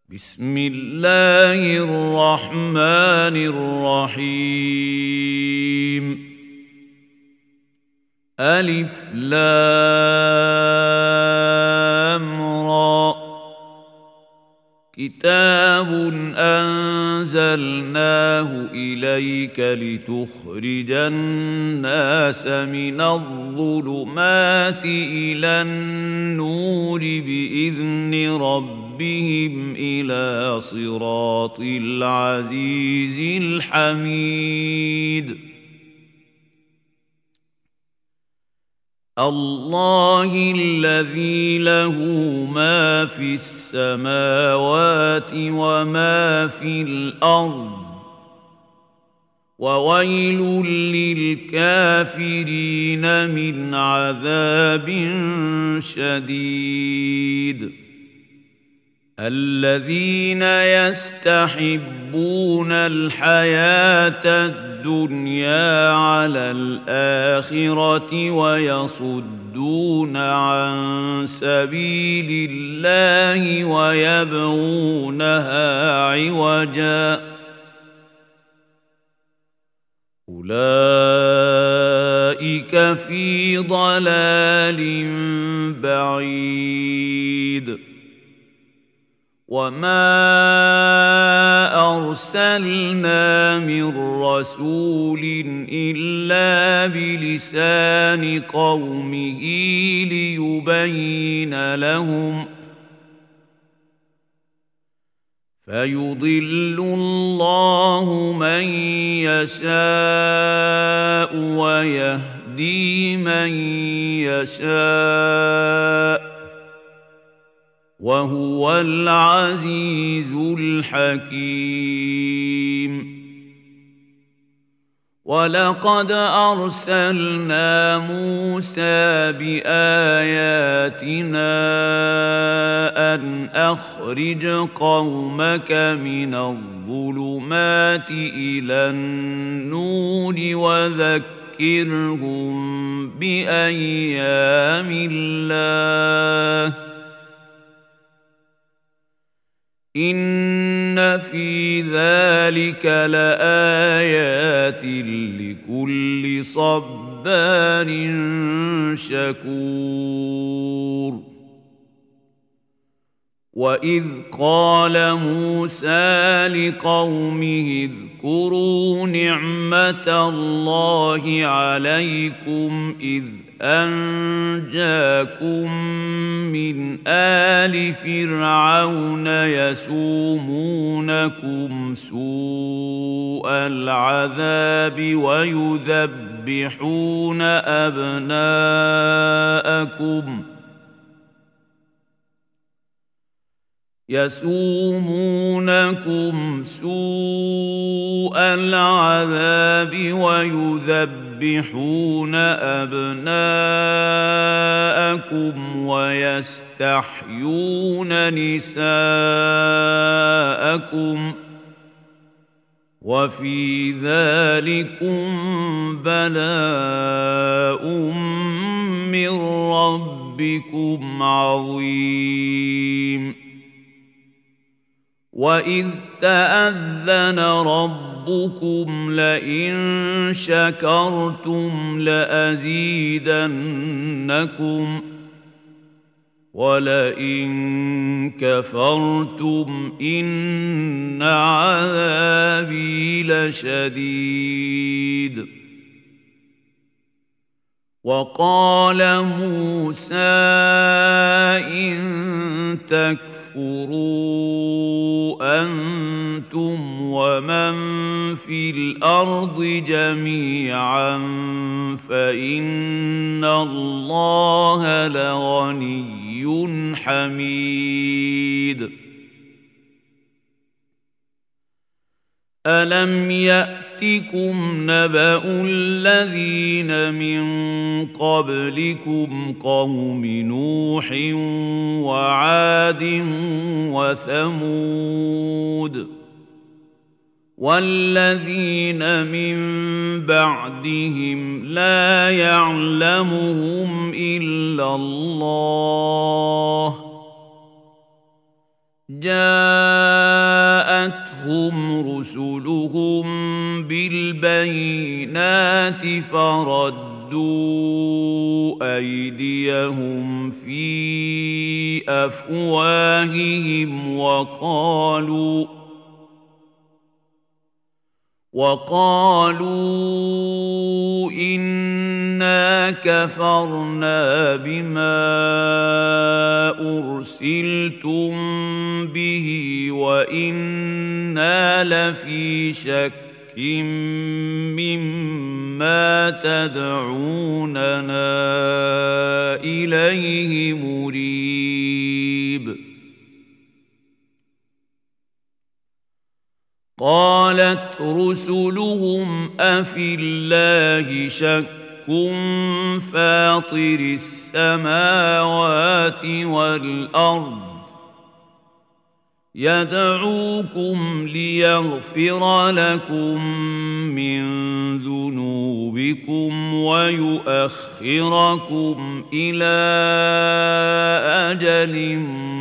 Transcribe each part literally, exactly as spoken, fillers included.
بسم الله الرحمن الرحيم ألف لام را كتاب أنزلناه إليك لتخرج الناس من الظلمات إلى النور بإذن ربهم إلى صراط العزيز الحميد الله الذي له ما في السماوات وما في الأرض وويل للكافرين من عذاب شديد الذين يستحبون الحياة الدنيا على الآخرة ويصدون عن سبيل الله ويبغونها عوجا أولئك في ضلال بعيد وما أرسلنا من رسول إلا بلسان قومه ليبين لهم فيضل الله من يشاء ويهدي من يشاء وهو العزيز الحكيم ولقد أرسلنا موسى بآياتنا أن أخرج قومك من الظلمات إلى النور وذكرهم بأيام الله إن في ذلك لآيات لكل صبار شكور وإذ قال موسى لقومه اذكروا نعمة الله عليكم إذ أنجاكم من آل فرعون يسومونكم سوء العذاب ويذبحون أبناءكم يسومونكم سوء العذاب ويذبحون أبناءكم ويستحيون نساءكم وفي ذلكم بلاء من ربكم عظيم وإذ تأذن ربكم لئن شكرتم لأزيدنكم ولئن كفرتم إن عذابي لشديد وقال موسى إن تكفروا أنتم ومن في الأرض جميعا فإن الله لغني حميد ألم يأتكم نبأ الذين من قبلكم قوم نوح وعاد وثمود والذين من بعدهم لا يعلمهم إلا الله جاء فردوا أيديهم في أفواههم وقالوا وقالوا إنا كفرنا بما أرسلتم به وإنا لفي شك مما تدعوننا إليه مريب قالت رسلهم أفي الله شك فاطر السماوات والأرض يدعوكم ليغفر لكم من ذنوبكم ويؤخركم إلى أجل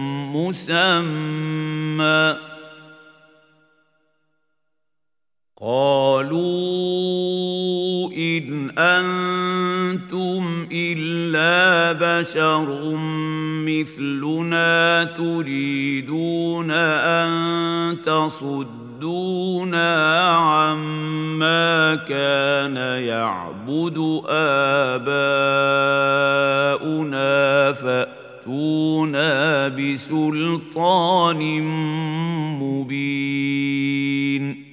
مسمى قالوا إن أنتم إلا بشر مثلنا تريدون أن تصدونا عما كان يعبد آباؤنا فأتونا بسلطان مبين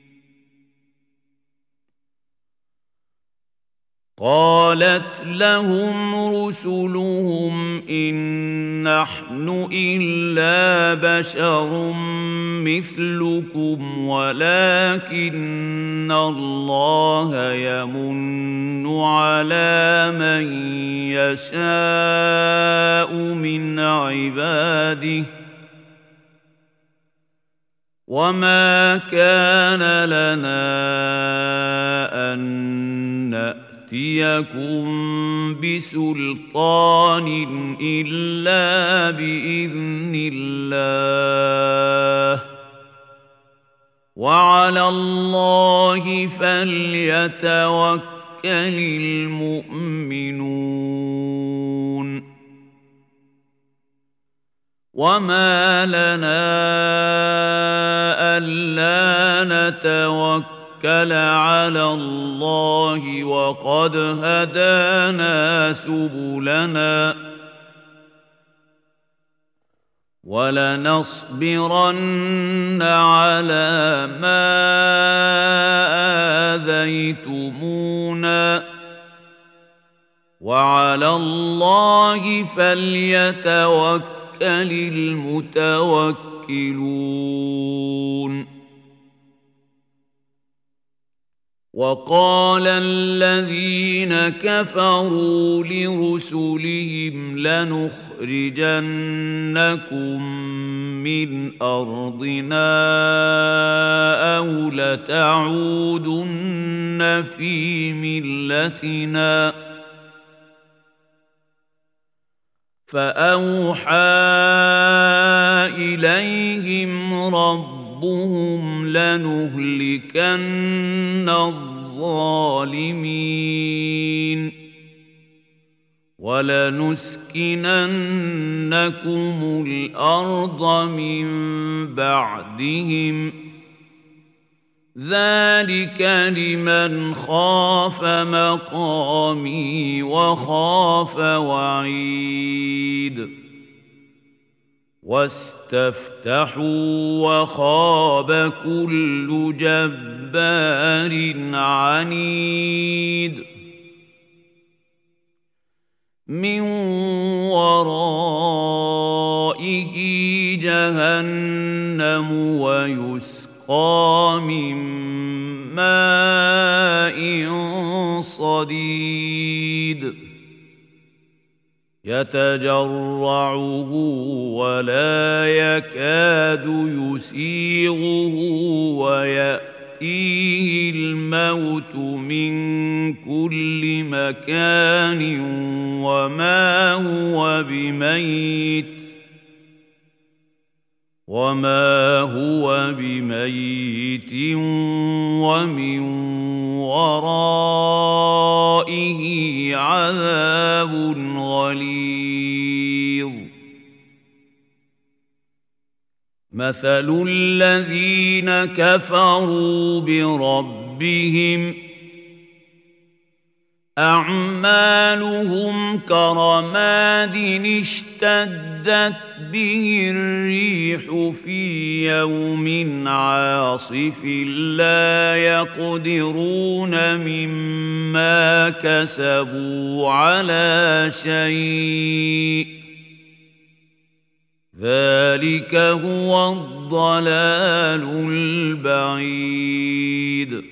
قالت لهم رسلهم إن نحن إلا بشر مثلكم ولكن الله يمن على من يشاء من عباده وما كان لنا أن نأتي يأتيكم بسلطان إلا بإذن الله وعلى الله فليتوكل المؤمنون وما لنا ألا نتوكل توكل على الله وقد هدانا سبلنا ولنصبرن على ما آذيتمونا وعلى الله فليتوكل المتوكلون وقال الذين كفروا لرسلهم لنخرجنكم من أرضنا أو لتعودن في ملتنا فأوحى إليهم ربهم ربهم لنهلكن الظالمين ولنسكننكم الأرض من بعدهم ذلك لمن خاف مقامي وخاف وعيد واستفتحوا وخاب كل جبار عنيد من ورائه جهنم ويسقى من ماء صديد يتجرعه ولا يكاد يسيغه ويأتيه الموت من كل مكان وما هو بميت وما هو بميت ومن وراء عذاب غليظ مثل الذين كفروا بربهم أعمالهم كرماد اشتدت به الريح في يوم عاصف لا يقدرون مما كسبوا على شيء ذلك هو الضلال البعيد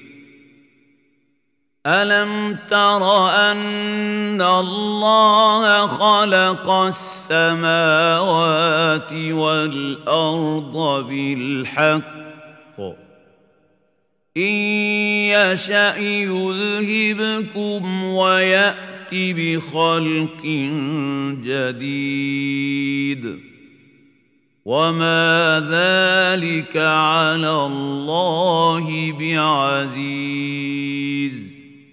ألم تر أن الله خلق السماوات والأرض بالحق إن يشأ يذهبكم ويأت بخلق جديد وما ذلك على الله بعزيز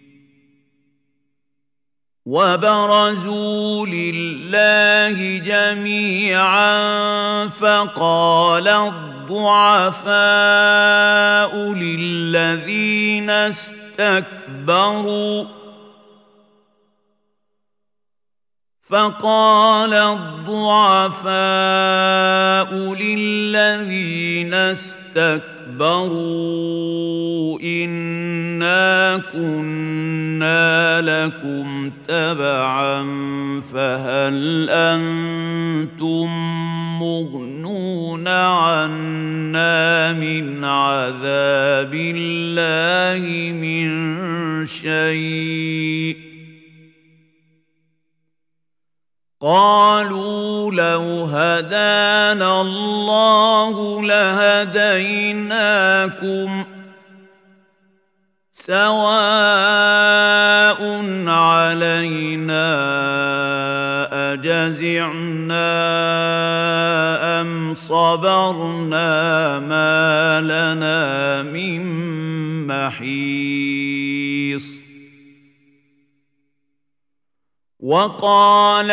وبرزوا لله جميعا فقال الضعفاء للذين استكبروا فقال الضعفاء للذين استكبروا إنا كنا لكم تبعا فهل أنتم مغنون عنا من عذاب الله من شيء قالوا لو هدانا الله لهديناكم سواء علينا أجزعنا أم صبرنا ما لنا من محيص وقال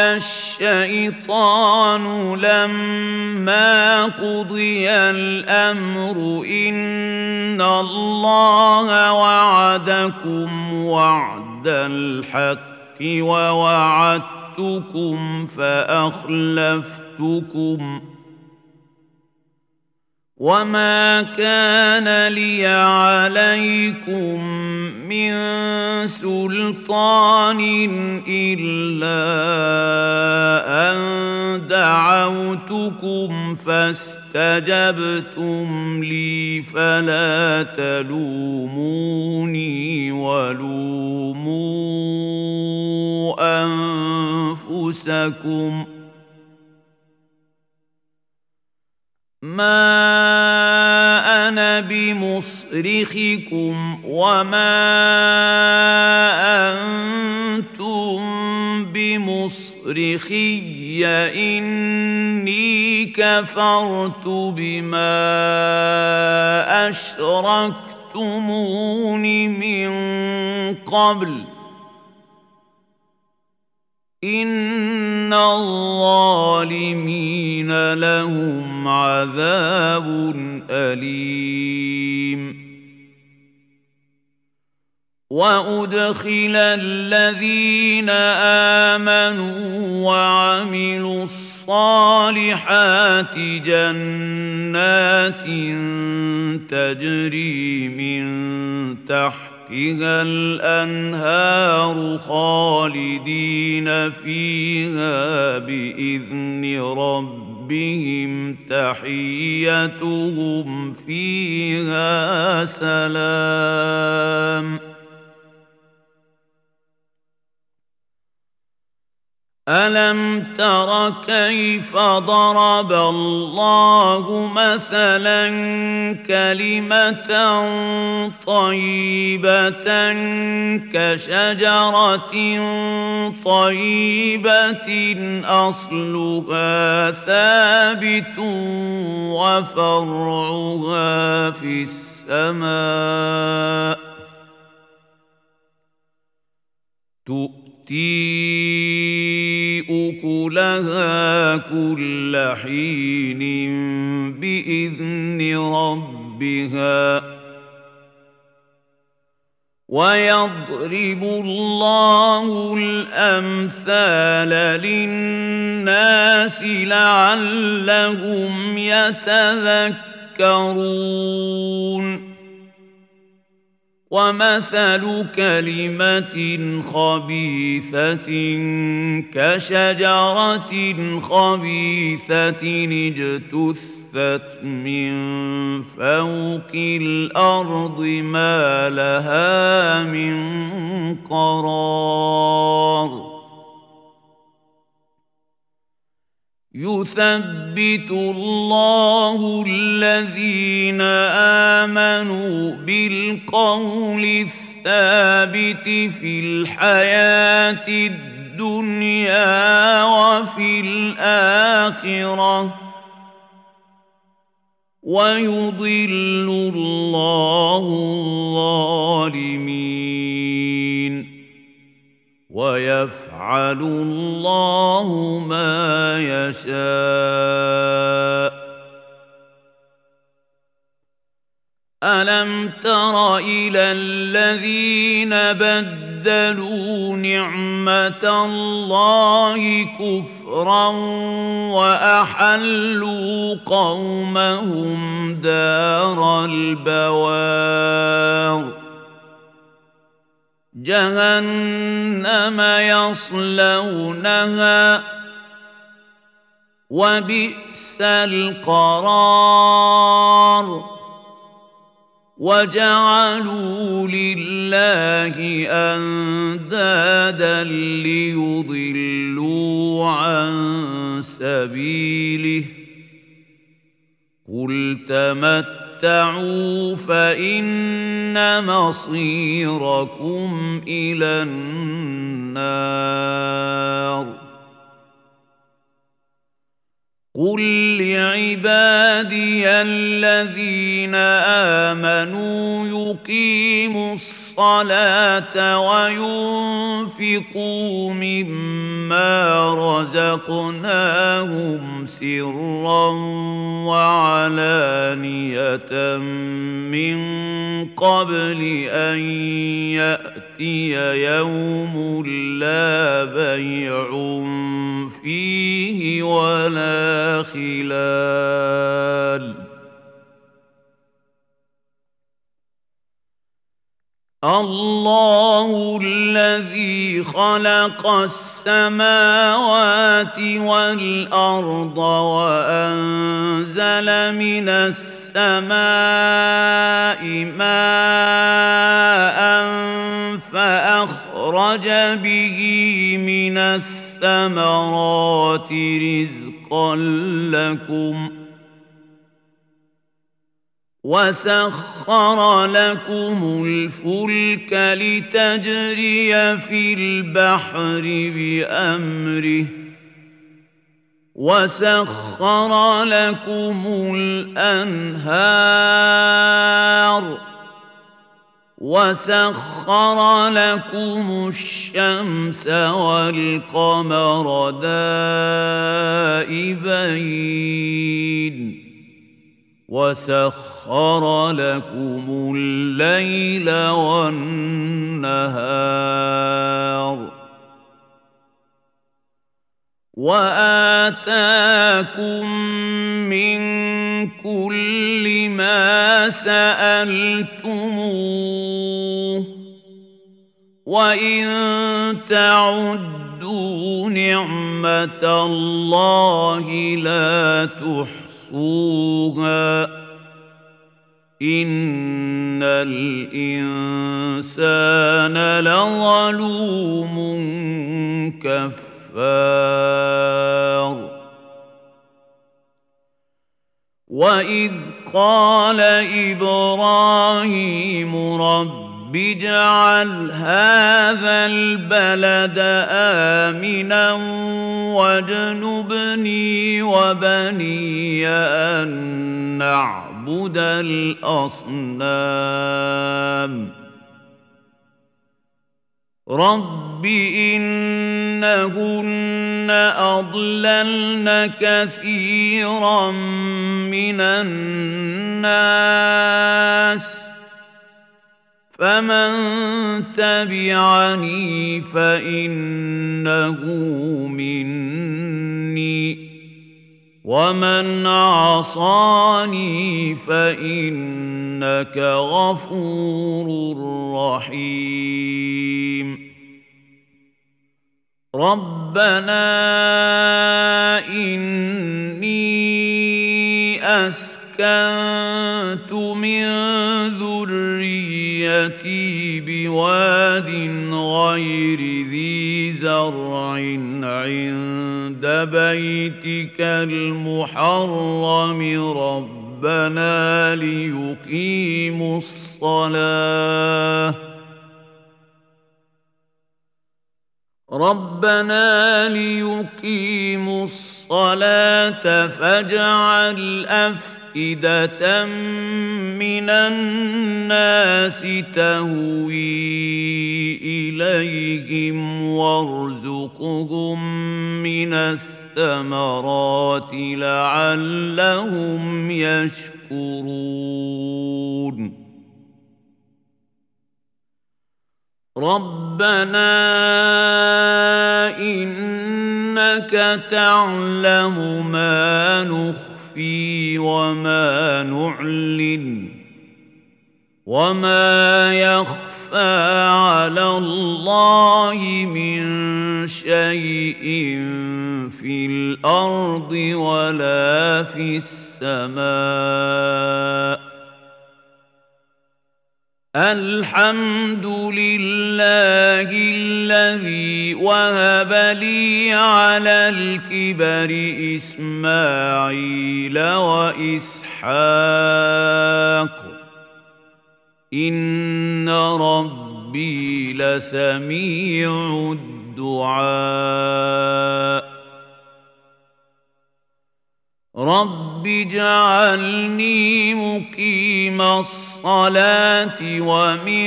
الشيطان لما قضي الأمر إن الله وعدكم وعد الحق ووعدتكم فأخلفتكم وما كان لي عليكم من سلطان إلا أن دعوتكم فاستجبتم لي فلا تلوموني ولوموا أنفسكم ما أنا بمصرخكم وما أنتم بمصرخي إني كفرت بما أشركتمون من قبل إن الظالمين لهم عذاب أليم وأدخل الذين آمنوا وعملوا الصالحات جنات تجري من تحت فيها الأنهار خالدين فيها بإذن ربهم تحيتهم فيها سلام ألم تر كيف ضرب الله مثلا كلمة طيبة كشجرة طيبة أصلها ثابت وفرعها في السماء تؤتي تؤتي أكلها كل حين بإذن ربها ويضرب الله الأمثال للناس لعلهم يتذكرون ومثل كلمة خبيثة كشجرة خبيثة اجتثت من فوق الأرض ما لها من قرار يثبت الله الذين آمنوا بالقول الثابت في الحياة الدنيا وفي الآخرة ويضل الله الظالمين ويفعل الله ما يشاء ألم تر إلى الذين بدلوا نعمة الله كفرا وأحلوا قومهم دار البوار جهنم يصلونها وبئس القرار وجعلوا لله أندادا ليضلوا عن سبيله قل تمتعوا فإن مصيركم إلى النار قل لعبادي الذين آمنوا يقيموا الصلاة وينفقوا مما رزقناهم سرا وعلانية من قبل أن يأتي يوم لا بيع فيه ولا خلال الله الذي خلق السماوات والأرض وأنزل من السماء ماء فأخرج به من الثمرات رزقا لكم وسخر لكم الفلك لتجري في البحر بأمره وسخر لكم الأنهار وسخر لكم الشمس والقمر دائبين وسخر لكم الليل والنهار وآتاكم من كل ما سألتموه وإن تعدوا نعمة الله لا تحصوها إن الإنسان لظلوم كفار وإذ قال إبراهيم رب اجعل هذا البلد آمنا واجنبني وبني أن نعبد الأصنام رب إنهن أضللن كثيرا من الناس فمن تبعني فإنه مني ومن عصاني فإنك غفور رحيم ربنا إني أسكنت من ذريتي بواد غير ذي زرع عند بيتك المحرم ربنا ليقيموا الصلاة ربنا ليقيموا الصلاة فاجعل أفئدة من الناس تهوي إليهم وارزقهم من الثمرات لعلهم يشكرون ربنا إنك تعلم ما نخفي وما نعلن وما يخفى على الله من شيء في الأرض ولا في السماء الحمد لله الذي وهب لي على الكبر إسماعيل وإسحاق إن ربي لسميع الدعاء رب اجعلني مقيم الصلاة ومن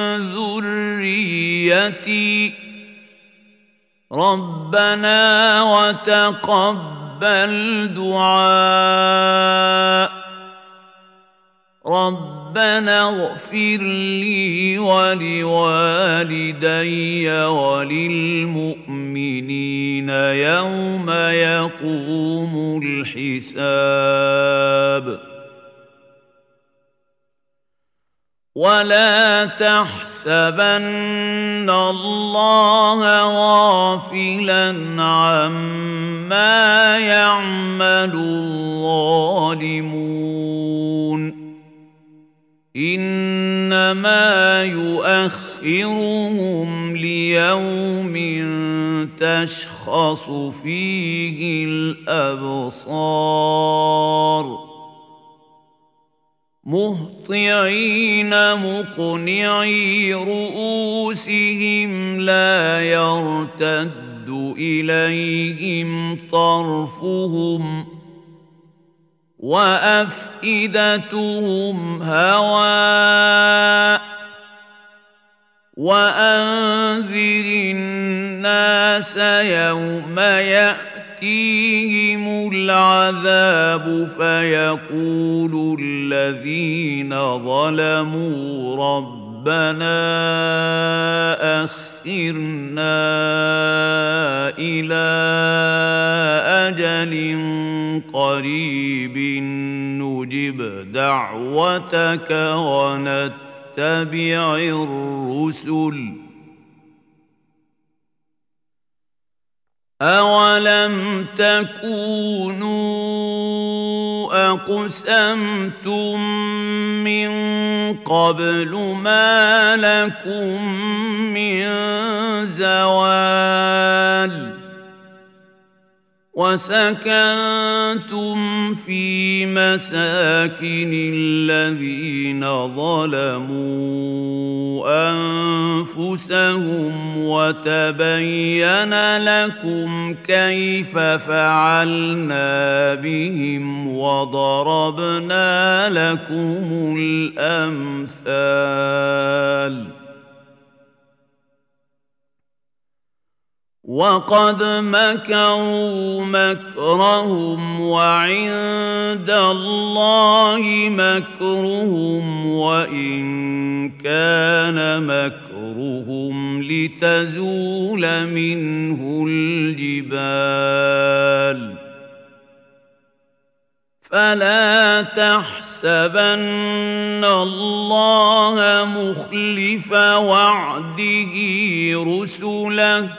ذريتي ربنا وتقبل دعاء ربنا اغفر لي ولوالدي وللمؤمنين يوم يقوم الحساب ولا تحسبن الله غافلا عما يعمل الظالمون إنما يؤخرهم ليوم تشخص فيه الأبصار مهطعين مقنعي رؤوسهم لا يرتد إليهم طرفهم وأفئدتهم هواء وأنذر الناس يوم يأتيهم العذاب فيقول الذين ظلموا ربنا أخرنا إلى أجل قريب نجب دعوتك ونتبع الرسل أولم تكونوا أقسمتم من قبل ما لكم من زوال وسكنتم في مساكن الذين ظلموا أنفسهم وتبين لكم كيف فعلنا بهم وضربنا لكم الأمثال وقد مكروا مكرهم وعند الله مكرهم وإن كان مكرهم لتزول منه الجبال فلا تحسبن الله مخلف وعده رسله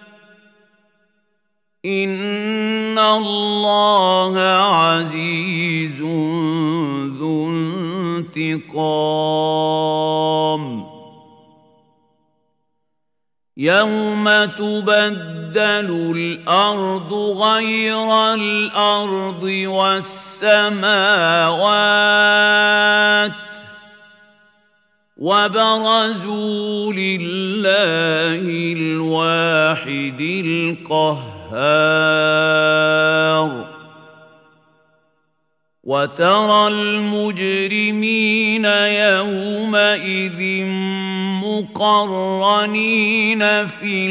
إن الله عزيز ذو انتقام يوم تبدل الأرض غير الأرض والسماوات وبرزوا لله الواحد القهار وترى المجرمين يومئذ مقرنين في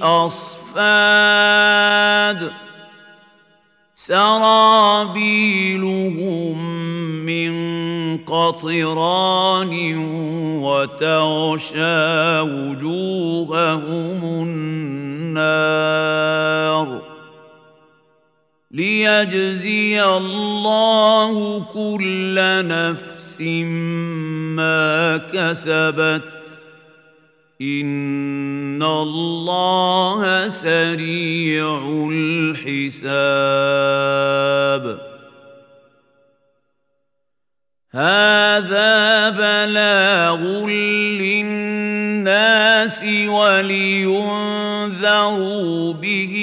الأصفاد سرابيلهم من قطران وتغشى وجوههم النار ليجزي الله كل نفس ما كسبت إن الله سريع الحساب هذا بلاغ للناس ولينذروا به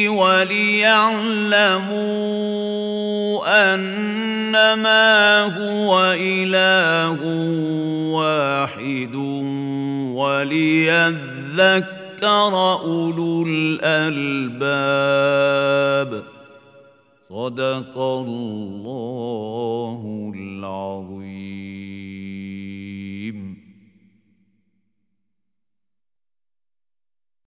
وليعلموا أنما هو إله واحد وليذكر أولو الألباب صدق الله العظيم.